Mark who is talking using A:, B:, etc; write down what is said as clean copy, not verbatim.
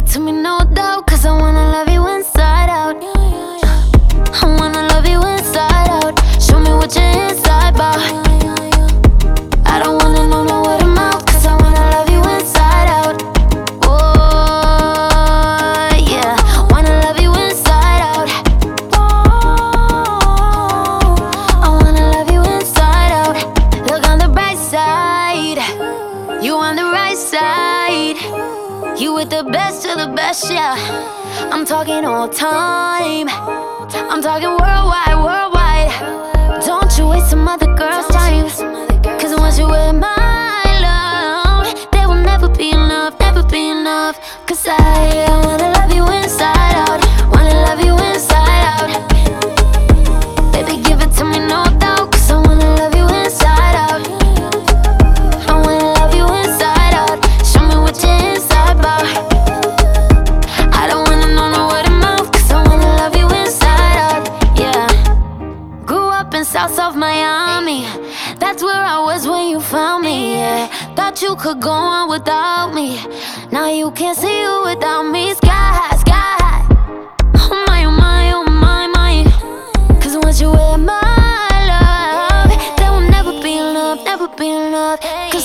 A: to me, no doubt, 'cause I wanna love you inside out. I wanna love you inside out. Show me what you're inside about. I don't wanna know no word of mouth, 'cause I wanna love you inside out. Oh, yeah, wanna love you inside out. I wanna love you inside out. Look on the bright side, you on the right side. You with the best of the best, yeah. I'm talking all time, I'm talking worldwide, worldwide. Don't you waste some other girls' time, 'cause once you with my love, there will never be enough, never be enough. 'Cause I wanna love you inside out, wanna love you inside out. Baby, give it to me, no doubt, 'cause I wanna love you inside out. I wanna love you inside out. Show me what you're inside about. I don't wanna know no word of mouth, 'cause I wanna love you inside out, yeah. Grew up in South Miami, that's where I was when you found me, yeah. Thought you could go on without me, now you can't see you without me. Sky high, sky high. Oh my, oh my, oh my, my. 'Cause once you with my love, there will never be enough, never be enough.